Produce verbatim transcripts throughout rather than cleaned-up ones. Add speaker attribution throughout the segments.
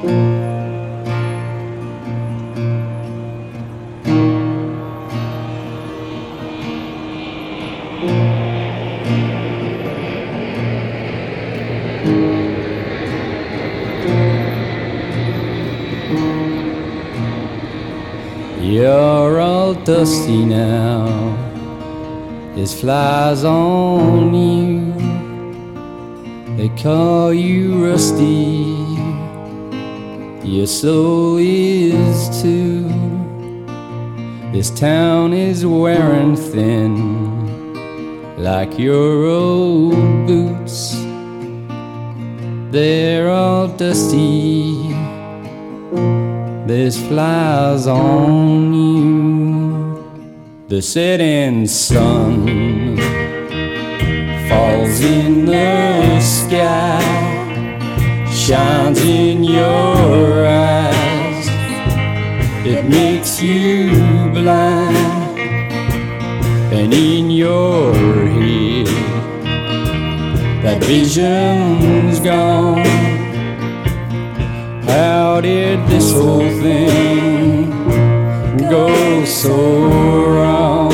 Speaker 1: You're all dusty now, there's flies on you. They call you rusty, your soul is too. This town is wearing thin, like your old boots. They're all dusty, there's flies on you. The setting sun falls in the sky, shines in your eyes. It makes you blind, and in your head that vision's gone. How did this whole thing go so wrong?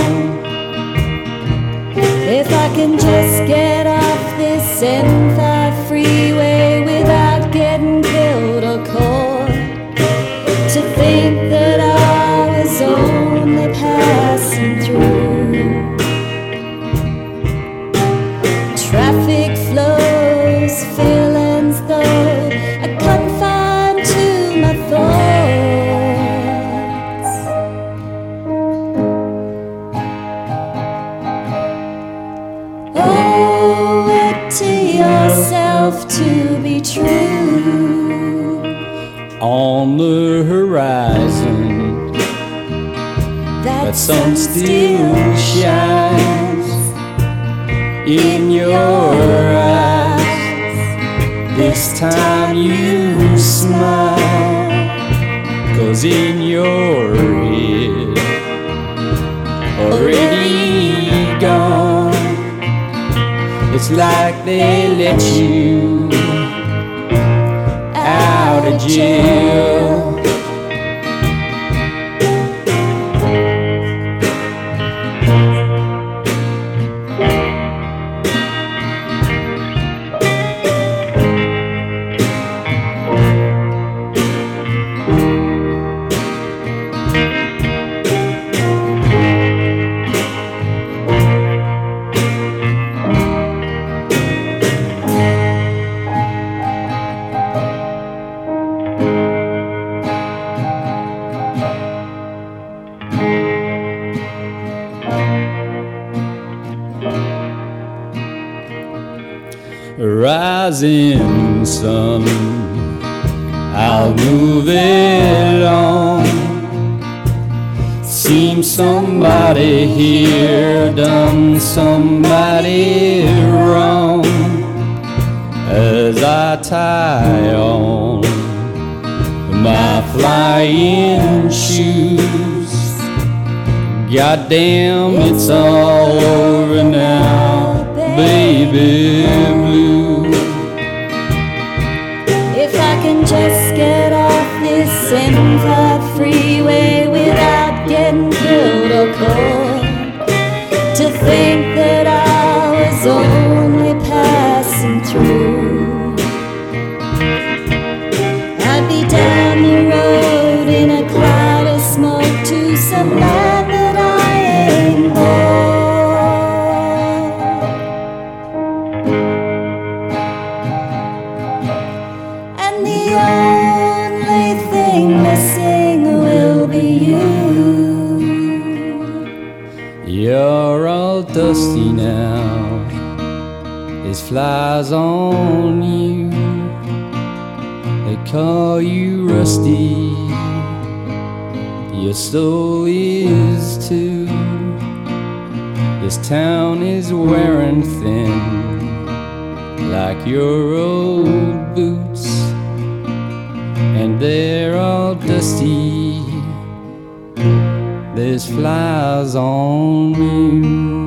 Speaker 2: If I can just get off this M five freeway without getting killed or caught, to think that I was only passing through. Traffic flows, feelings though I confine to my thoughts. Owe it to yourself to be true.
Speaker 1: On the horizon, that sun still shines in your eyes. This time you smile, 'cause in your head, already gone, it's like they let you out of jail. Rising sun, I'll move it on. Seems somebody here done somebody wrong. As I tie on my flying shoes, goddamn, it's all over now, baby blue.
Speaker 2: If I can just get off this M five freeway without getting killed or caught, to think that I was only passing through. I'd be down the road in a cloud of smoke to some land that I ain't born. The only thing missing will be you.
Speaker 1: You're all dusty now, there's flies on you. They call you rusty, your soul is too. This town is wearing thin, like your old boots, and they're all dusty, there's flies on you.